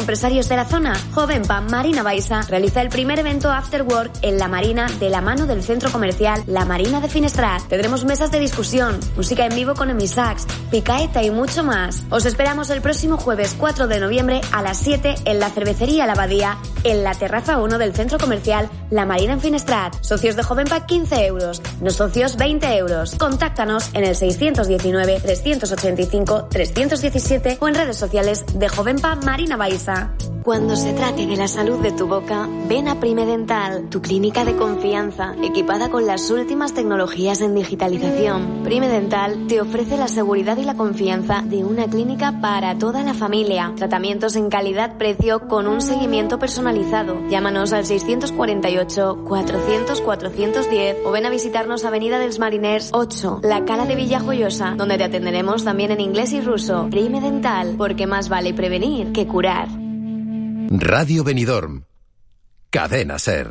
empresarios de la zona, Jovenpa Marina Baixa realiza el primer evento After Work en La Marina de la mano del centro comercial La Marina de Finestrat. Tendremos mesas de discusión, música en vivo con Emisax, picaeta y mucho más. Os esperamos el próximo jueves 4 de noviembre a las 7 en la cervecería La Abadía, en la terraza 1 del centro comercial La Marina en Finestrat. Socios de Jovenpa 15 euros, no socios 20 euros. Contáctanos en el 619 385 317 o en redes sociales de Jovenpa Marina Baixa. Cuando se trate de la salud de tu boca, ven a Prime Dental, tu clínica de confianza, equipada con las últimas tecnologías en digitalización. Prime Dental te ofrece la seguridad y la confianza de una clínica para toda la familia. Tratamientos en calidad-precio con un seguimiento personalizado. Llámanos al 648 400 410 o ven a visitarnos Avenida dels Mariners 8, La Cala de Villajoyosa, donde te atenderemos también en inglés y ruso. Prime Dental, porque más vale prevenir que curar. Radio Benidorm, Cadena SER.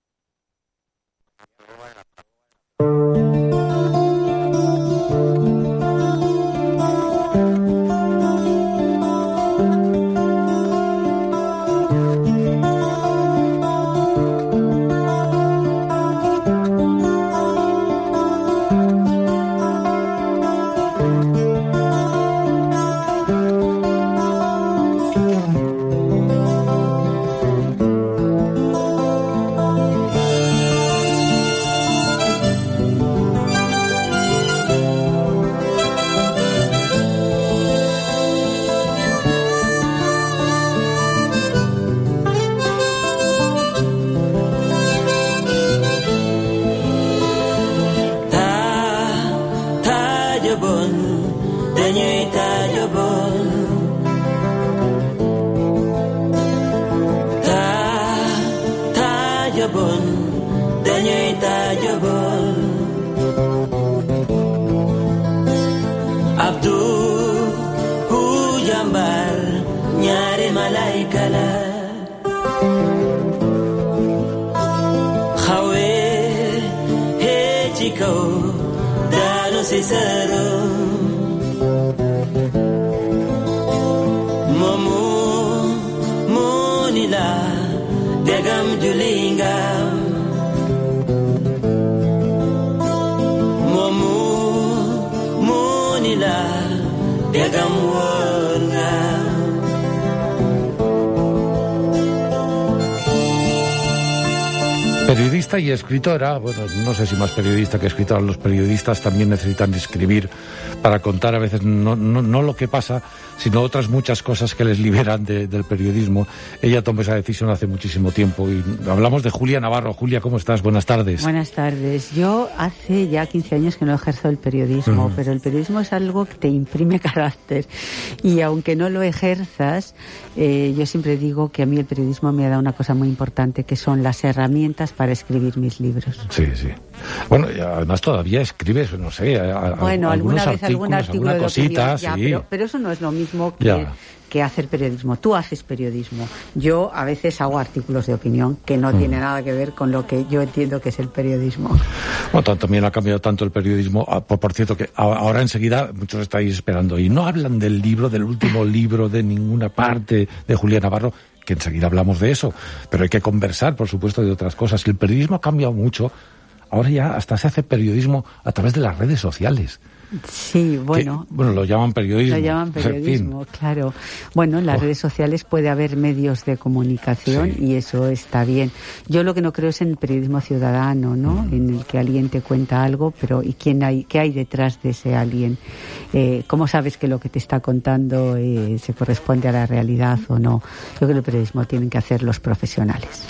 Periodista y escritora, bueno, no sé si más periodista que escritora, los periodistas también necesitan escribir para contar a veces no lo que pasa, sino otras muchas cosas que les liberan del periodismo. Ella tomó esa decisión hace muchísimo tiempo y hablamos de Julia Navarro. Julia, ¿cómo estás? Buenas tardes. Buenas tardes. Yo hace ya 15 años que no ejerzo el periodismo, pero el periodismo es algo que te imprime carácter y aunque no lo ejerzas, yo siempre digo que a mí el periodismo me ha dado una cosa muy importante, que son las herramientas para escribir mis libros. Sí, sí. Bueno, y además todavía escribes, no sé, algunos algún artículo alguna cosita, opinión, sí. Pero eso no es lo mismo que hacer periodismo. Tú haces periodismo. Yo a veces hago artículos de opinión que no tienen nada que ver con lo que yo entiendo que es el periodismo. Bueno, también ha cambiado tanto el periodismo, por cierto, que ahora enseguida muchos estáis esperando y no hablan del último libro de ninguna parte de Julia Navarro, que enseguida hablamos de eso, pero hay que conversar, por supuesto, de otras cosas. El periodismo ha cambiado mucho. Ahora ya hasta se hace periodismo a través de las redes sociales. Sí, bueno. Lo llaman periodismo. Lo llaman periodismo, claro. Bueno, en las redes sociales puede haber medios de comunicación y eso está bien. Yo lo que no creo es en el periodismo ciudadano, ¿no? En el que alguien te cuenta algo, pero ¿y qué hay detrás de ese alguien? ¿Cómo sabes que lo que te está contando se corresponde a la realidad o no? Yo creo que el periodismo tienen que hacer los profesionales.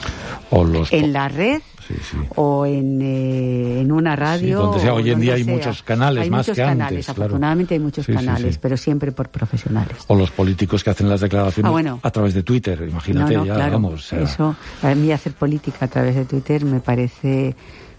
En la red o en una radio. Donde sea, hoy en día hay muchos canales, hay más muchos que canales, antes. Afortunadamente hay muchos canales, pero siempre por profesionales. O los políticos que hacen las declaraciones a través de Twitter, imagínate, claro, vamos. Eso, a mí hacer política a través de Twitter me parece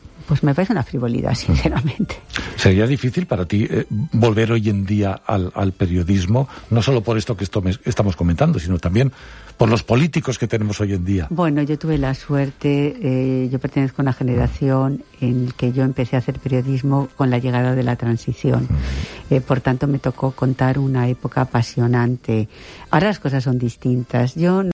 una frivolidad, sinceramente. ¿Sería difícil para ti volver hoy en día al periodismo, no solo por esto que estamos comentando, sino también por los políticos que tenemos hoy en día? Bueno, yo tuve la suerte, yo pertenezco a una generación en que yo empecé a hacer periodismo con la llegada de la transición. Por tanto, me tocó contar una época apasionante. Ahora las cosas son distintas. Yo